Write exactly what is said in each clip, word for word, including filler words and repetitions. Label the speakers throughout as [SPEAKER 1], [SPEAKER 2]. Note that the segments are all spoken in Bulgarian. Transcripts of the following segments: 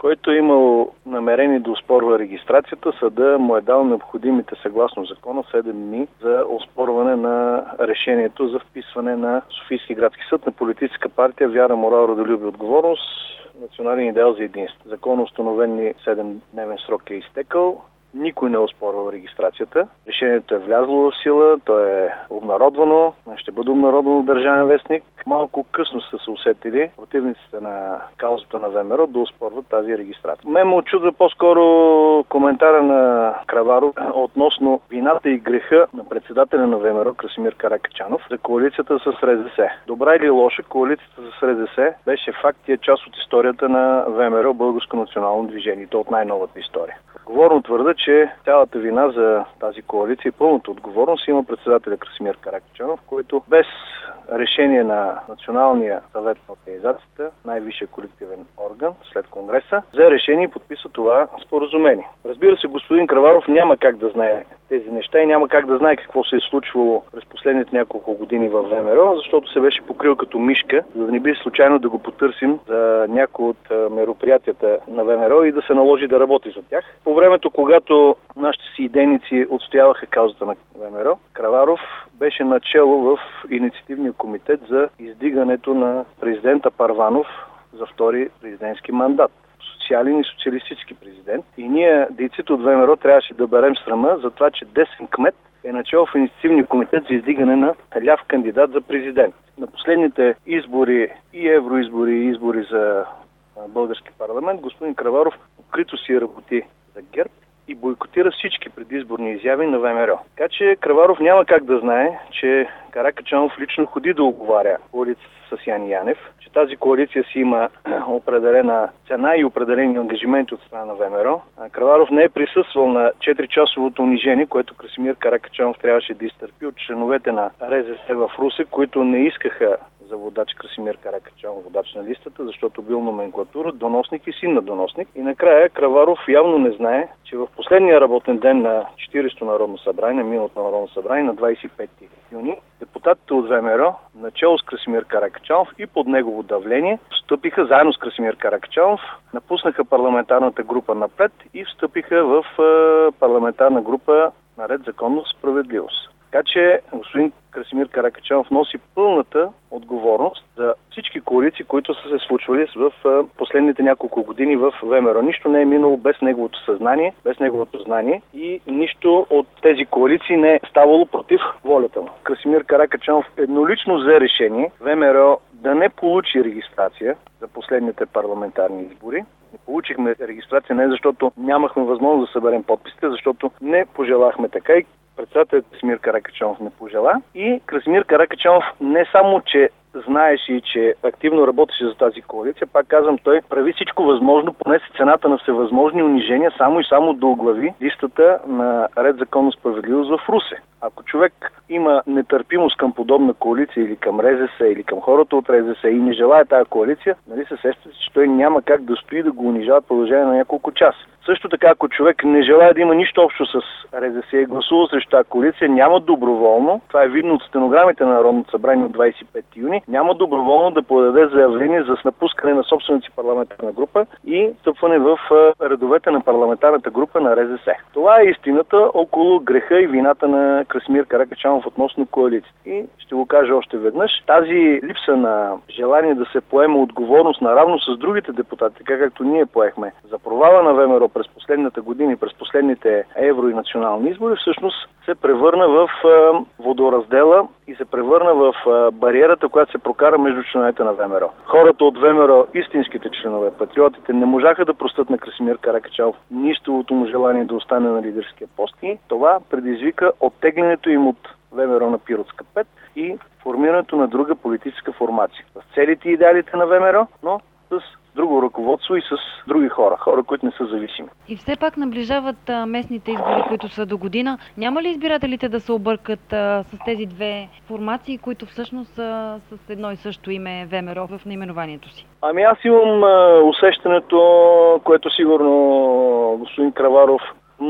[SPEAKER 1] който е имал намерение да оспорва регистрацията, съда му е дал необходимите съгласно закона седем дни за оспорване на решението за вписване на Софийски градски съд на политическа партия Вяра, морал, родолюбие, отговорност, национален идеал за единство. Законно установени седемдневен срок е изтекал. Никой не е оспорвал регистрацията. Решението е влязло в сила, то е обнародвано, ще бъде обнародвано в Държавен вестник. Малко късно са се усетили противниците на каузата на ВМРО да оспорват тази регистрация. Мен ме очудва по-скоро коментара на Краваров относно вината и греха на председателя на ВМРО Красимир Каракачанов за коалицията с РЗС. Добра или лоша, коалицията с РЗС беше факт и е част от историята на ВМРО, Българско национално движение, то от най-новата история. Отговорно твърда, че цялата вина за тази коалиция и пълната отговорност има председателя Красимир Каракачанов, който без решение на Националния съвет на организацията, най-висшия колективен орган след Конгреса, взе решение и подписа това споразумение. Разбира се, господин Краваров няма как да знае тези неща и няма как да знае какво се е случвало през последните няколко години в ВМРО, защото се беше покрил като мишка, за да не би случайно да го потърсим за някои от мероприятията на ВМРО и да се наложи да работи за тях. По времето, когато нашите си идейници отстояваха каузата на ВМРО, Краваров беше начело в инициативния комитет за издигането на президента Първанов за втори президентски мандат. Социален и социалистически президент. И ние, дейците от ВМРО, трябваше да берем срама за това, че десен кмет е начало в инициативния комитет за издигане на ляв кандидат за президент. На последните избори и евроизбори и избори за български парламент, господин Краваров открито си работи за ГЕРБ и бойкотира всички предизборни изяви на ВМРО. Така че Краваров няма как да знае, че Каракачанов лично ходи да оговаря коалицията с Яне Янев, че тази коалиция си има определена цена и определени ангажименти от страна на ВМРО. Краваров не е присъствал на четиричасовото унижение, което Красимир Каракачанов трябваше да изтърпи от членовете на РЗС в Русе, които не искаха за водач Красимир Каракачанов, водач на листата, защото бил номенклатура, доносник и син на доносник. И накрая Краваров явно не знае, че в последния работен ден на четиридесетото Народно събрание, на миналото Народно събрание, на двадесет и пети юни, депутатите от ВМРО, начало с Красимир Каракачанов и под негово давление, встъпиха заедно с Красимир Каракачанов, напуснаха парламентарната група напред и встъпиха в е, парламентарна група на Ред, законност, справедливост. Така че господин Красимир Каракачанов носи пълната отговорност за всички коалиции, които са се случвали в последните няколко години в ВМРО. Нищо не е минало без неговото съзнание, без неговото знание и нищо от тези коалиции не е ставало против волята му. Красимир Каракачанов еднолично взе решение ВМРО да не получи регистрация за последните парламентарни избори. Не получихме регистрация не защото нямахме възможност да съберем подписите, защото не пожелахме така и председателят Красимир Каракачанов не пожела. И Красимир Каракачанов не само, че знаеше и че активно работеше за тази коалиция, пак казвам, той прави всичко възможно, понесе цената на всевъзможни унижения, само и само да оглави листата на Ред, законност, справедливост в Русе. Ако човек има нетърпимост към подобна коалиция или към РЗС, или към хората от РЗС и не желая тази коалиция, нали се сещате, че той няма как да стои да го унижава в продължение на няколко часа. Също така, ако човек не желая да има нищо общо с РЗС и гласува срещу тази коалиция, няма доброволно, това е видно от стенограмите на Народното събрание от двадесет и пети юни, няма доброволно да подаде заявление за напускане на собствената си парламентарна група и стъпване в редовете на парламентарната група на РЗС. Това е истината около греха и вината на Красимир Каракачанов относно коалиция. И ще го кажа още веднъж, тази липса на желание да се поема отговорност наравно с другите депутати, така както ние поехме за провала на ВМРО през последната година и през последните евро и национални избори, всъщност се превърна в водораздела и се превърна в бариерата, която се прокара между членовете на ВМРО. Хората от ВМРО, истинските членове, патриотите, не можаха да простят на Красимир Каракачанов нистовото му желание да остане на лидерския пост и това предизвика оттеглянето им от ВМРО на Пиротска пет и формирането на друга политическа формация. С целите и идеалите на ВМРО, но с друго ръководство и с други хора, хора, които не са зависими.
[SPEAKER 2] И все пак наближават а, местните избори, които са до година. Няма ли избирателите да се объркат а, с тези две формации, които всъщност са с едно и също име ВМРО в наименованието си?
[SPEAKER 1] Ами аз имам а, усещането, което сигурно господин Краваров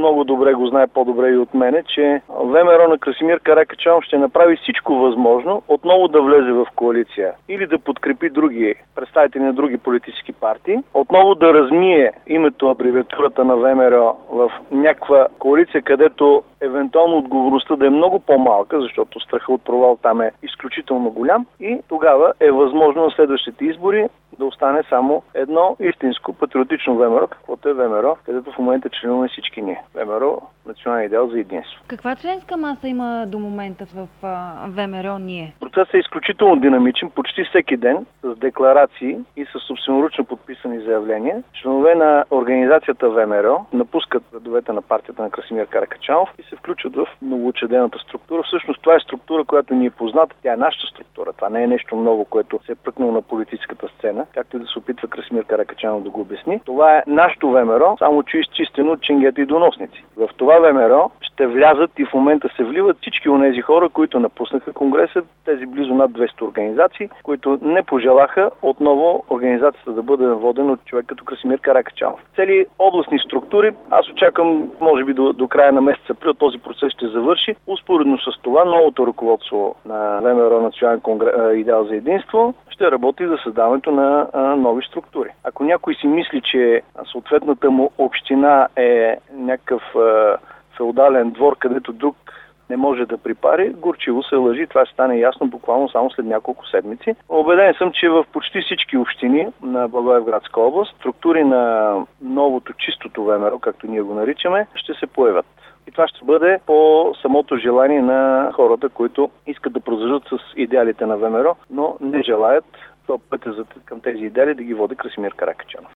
[SPEAKER 1] много добре го знае по-добре и от мене, че ВМРО на Красимир Каракачанов ще направи всичко възможно отново да влезе в коалиция или да подкрепи други представители на други политически партии, отново да размие името, абревиатурата на ВМРО в някаква коалиция, където евентуално отговорността да е много по-малка, защото страха от провал там е изключително голям, и тогава е възможно на следващите избори да остане само едно истинско патриотично ВМРО, каквото е ВМРО, където в момента членуваме всички ние. ВМРО – национален идеал за единство.
[SPEAKER 2] Каква членска маса има до момента в ВМРО ние?
[SPEAKER 1] Процесът е изключително динамичен. Почти всеки ден с декларации и с собственоръчно подписани заявления членове на организацията ВМРО напускат редовете на партията на Красимир Каракачанов и се включват в новоучредената структура. Всъщност това е структура, която ни е позната. Тя е нашата структура. Това не е нещо ново, което се е пръкнало на политическата сцена, както и да се опитва Красимир Каракачанов да го обясни. Това е нашето ВМРО, само че изчистено от ченгета и доносници. В това ВМРО ще влязат и в момента се вливат всички онези хора, които напуснаха Конгреса, тези близо над двеста организации, които не пожелаха отново организацията да бъде водена от човек като Красимир Каракачанов. Цели областни структури, аз очаквам, може би до, до края на месец април този процес ще завърши. Успоредно с това новото ръководство на ВМРО Национален конгрес, идеал за единство ще работи за създаването на а, нови структури. Ако някой си мисли, че съответната му община е някакъв а, феодален двор, където друг не може да припари, горчиво се лъжи. Това ще стане ясно буквално само след няколко седмици. Убеден съм, че в почти всички общини на Благоевградска област структури на новото чистото ВМРО, както ние го наричаме, ще се появят. И това ще бъде по самото желание на хората, които искат да продължат с идеалите на ВМРО, но не желаят пътя към тези идеали да ги води Красимир Каракачанов.